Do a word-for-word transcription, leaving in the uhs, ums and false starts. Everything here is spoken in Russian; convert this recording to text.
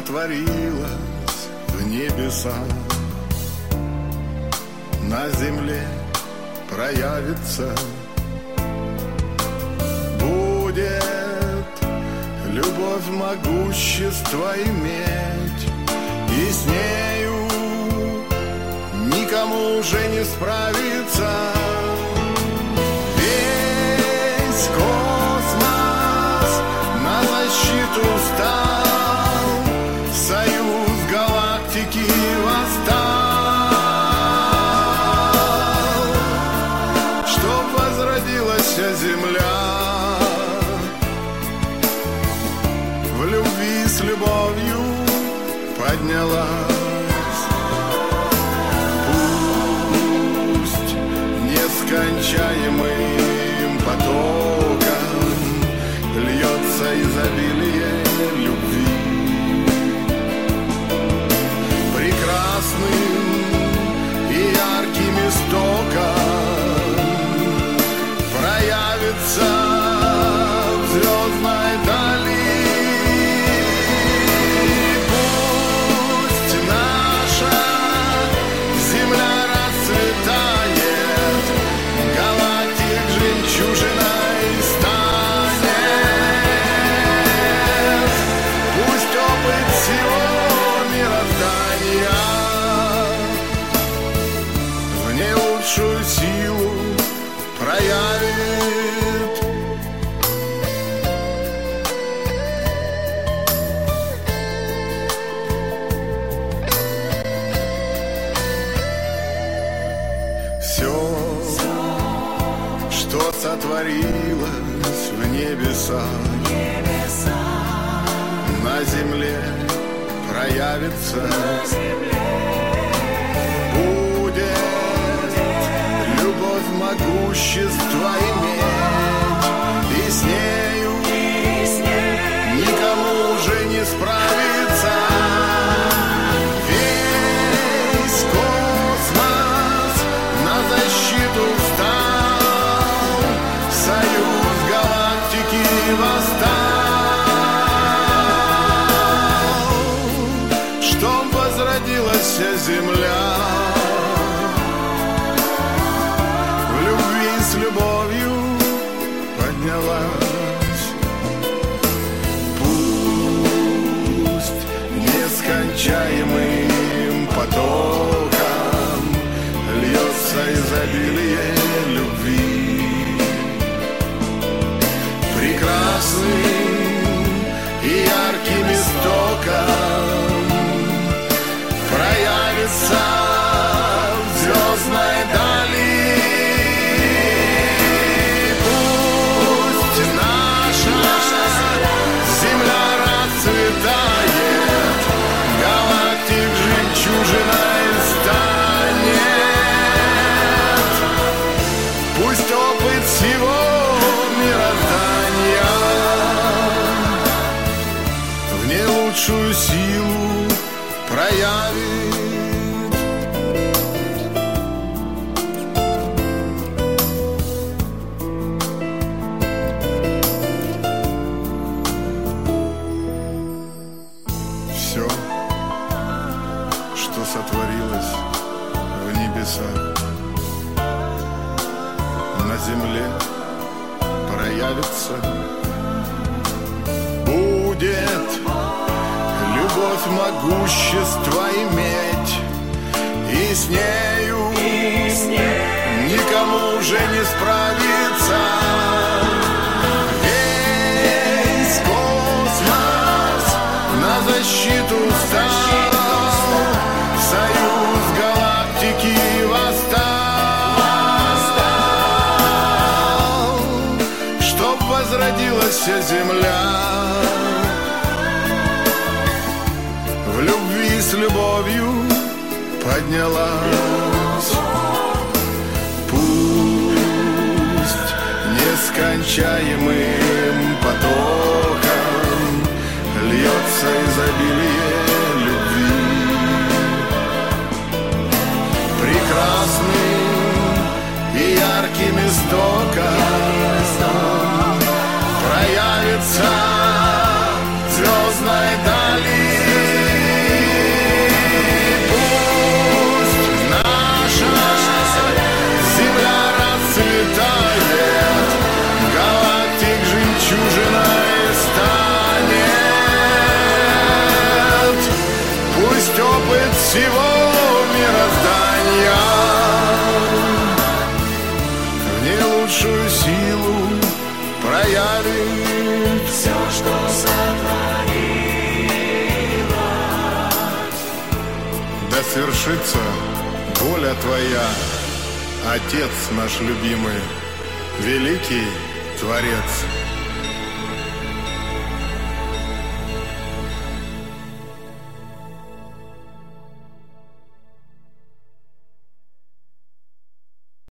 сотворилось в небесах, на земле проявится. Будет любовь могущество иметь, и с нею никому уже не справиться. Весь космос на защиту встал, союз галактики восстал, чтоб возродилась Земля в любви с любовью поднялась. Пусть нескончаемым потоком льется изобилие любви, прекрасным и ярким истоком проявится в звездной дали. Пусть наша земля расцветает, галактик жемчужиной станет. Пусть опыт всего мироздания в ней лучшую силу проявит. Все, что сотворилось в небесах, на земле проявится. Будет любовь могущество иметь, и с нею никому уже не справиться. Весь космос на защиту встал, союз галактики восстал, чтоб возродилась Земля в любви с любовью поднялась. Пусть нескончаемым потоком льется изобилие любви, прекрасным и ярким истоком проявится в звездной дали. Пусть наша земля расцветает, галактик жемчужиной станет. Пусть опыт всего мироздания в ней лучшую силу проявит. Все, что сотворилось в небесах, на земле проявится. Будет любовь могущество иметь, и с нею, и с ней никому уже не справиться. Весь космос на защиту встал, союз галактики восстал, чтоб возродилась Земля в любви с любовью поднялась. Пусть нескончаемым потоком льется изобилие любви, прекрасным и ярким истоком проявится в звездной дали. свершится воля Твоя, Отец наш любимый, великий Творец.